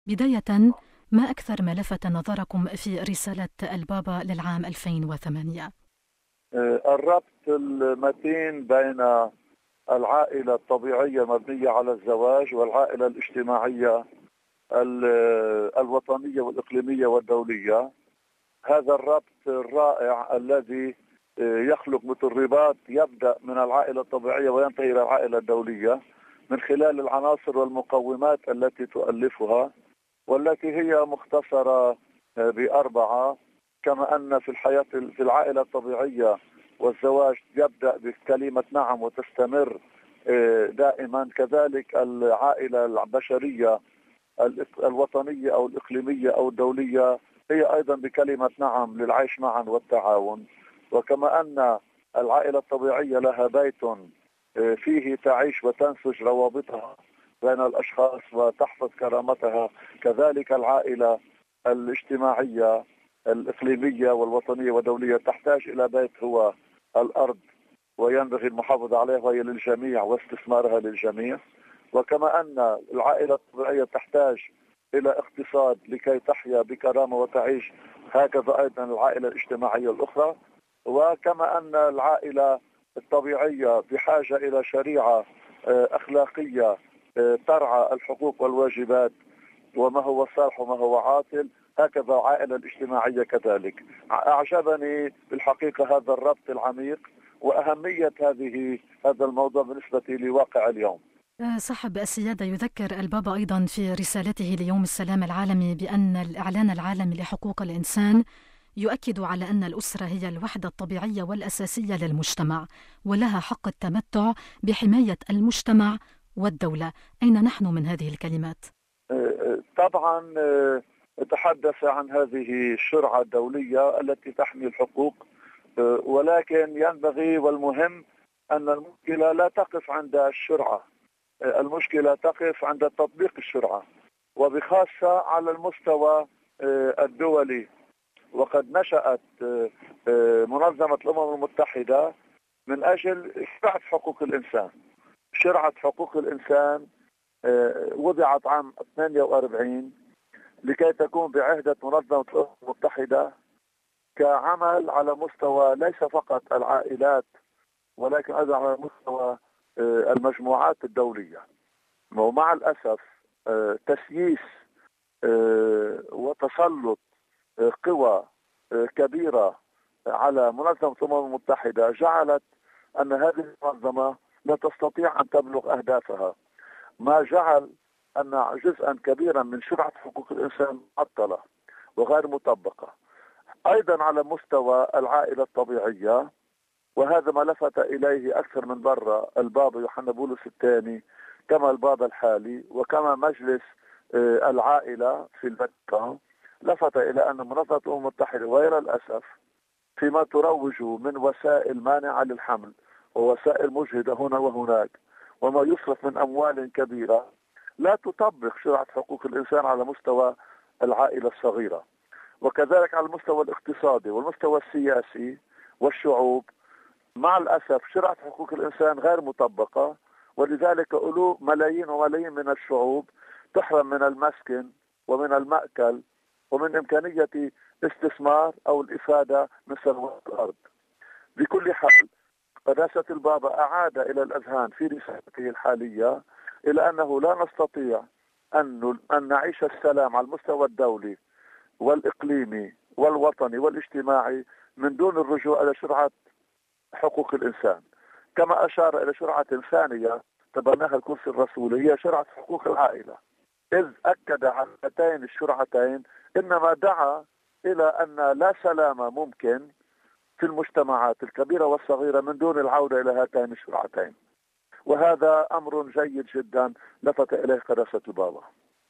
بداية، ما أكثر ما لفت نظركم في رسالة البابا للعام 2008؟ الربط المتين بين العائلة الطبيعية المبنية على الزواج والعائلة الاجتماعية الوطنية والإقليمية والدولية. هذا الربط الرائع الذي يخلق مثل رباط يبدأ من العائلة الطبيعية وينتهي إلى العائلة الدولية من خلال العناصر والمقومات التي تؤلفها، والتي هي مختصرة بأربعة. كما أن في الحياة في العائلة الطبيعية والزواج يبدأ بكلمة نعم وتستمر دائما، كذلك العائلة البشرية الوطنية أو الإقليمية أو الدولية هي أيضا بكلمة نعم للعيش معا والتعاون. وكما أن العائلة الطبيعية لها بيت فيه تعيش وتنسج روابطها بين الأشخاص وتحفظ كرامتها، كذلك العائلة الاجتماعية الإقليمية والوطنية والدولية تحتاج إلى بيت هو الأرض، وينبغي المحافظة عليها وهي للجميع واستثمارها للجميع. وكما أن العائلة الطبيعية تحتاج إلى اقتصاد لكي تحيا بكرامة وتعيش، هكذا أيضا العائلة الاجتماعية الأخرى. وكما أن العائلة الطبيعية بحاجة إلى شريعة أخلاقية ترعى الحقوق والواجبات وما هو صالح وما هو عاطل، هكذا العائلة الاجتماعية كذلك. أعجبني بالحقيقة هذا الربط العميق وأهمية هذا الموضوع بالنسبة لواقع اليوم. صاحب السيادة، يذكر البابا أيضا في رسالته ليوم السلام العالمي بأن الإعلان العالمي لحقوق الإنسان يؤكد على أن الأسرة هي الوحدة الطبيعية والأساسية للمجتمع، ولها حق التمتع بحماية المجتمع والدولة. أين نحن من هذه الكلمات؟ طبعا تحدث عن هذه الشرعة الدولية التي تحمي الحقوق، ولكن ينبغي والمهم أن المشكلة لا تقف عند الشرعة، المشكلة تقف عند تطبيق الشرعة، وبخاصة على المستوى الدولي. وقد نشأت منظمة الأمم المتحدة من أجل شرعة حقوق الإنسان. شرعة حقوق الإنسان وضعت عام 48 لكي تكون بعهدة منظمة الأمم المتحدة كعمل على مستوى ليس فقط العائلات ولكن أيضا على مستوى المجموعات الدولية. ومع الأسف تسييس وتسلط قوى كبيرة على منظمة الأمم المتحدة جعلت أن هذه المنظمة لا تستطيع أن تبلغ أهدافها، ما جعل أن جزءا كبيرا من شرعة حقوق الإنسان معطلة وغير مطبقة. أيضا على مستوى العائلة الطبيعية، وهذا ما لفت إليه أكثر من مرة البابا يوحنا بولس الثاني كما البابا الحالي وكما مجلس العائلة في الفاتيكان، لفت إلى أن منظمة الأمم المتحدة وإلى الأسف فيما تروج من وسائل مانعة للحمل ووسائل مجهدة هنا وهناك وما يصرف من أموال كبيرة لا تطبق شرعة حقوق الإنسان على مستوى العائلة الصغيرة، وكذلك على المستوى الاقتصادي والمستوى السياسي والشعوب. مع الأسف شرعة حقوق الإنسان غير مطبقة، ولذلك ملايين وملايين من الشعوب تحرم من المسكن ومن المأكل ومن إمكانية استثمار أو الإفادة من ثروات الأرض. بكل حال، قداسة البابا أعاد إلى الأذهان في رسالته الحالية إلى أنه لا نستطيع أن نعيش السلام على المستوى الدولي والإقليمي والوطني والاجتماعي من دون الرجوع إلى شرعة حقوق الإنسان، كما أشار إلى شرعة ثانية تبناها الكرسي الرسولي هي شرعة حقوق العائلة، إذ أكد على هاتين الشرعتين إنما دعا إلى أن لا سلام ممكن في المجتمعات الكبيرة والصغيرة من دون العودة إلى هاتين الشرعتين. وهذا أمر جيد جدا لفت إليه قداسة البابا.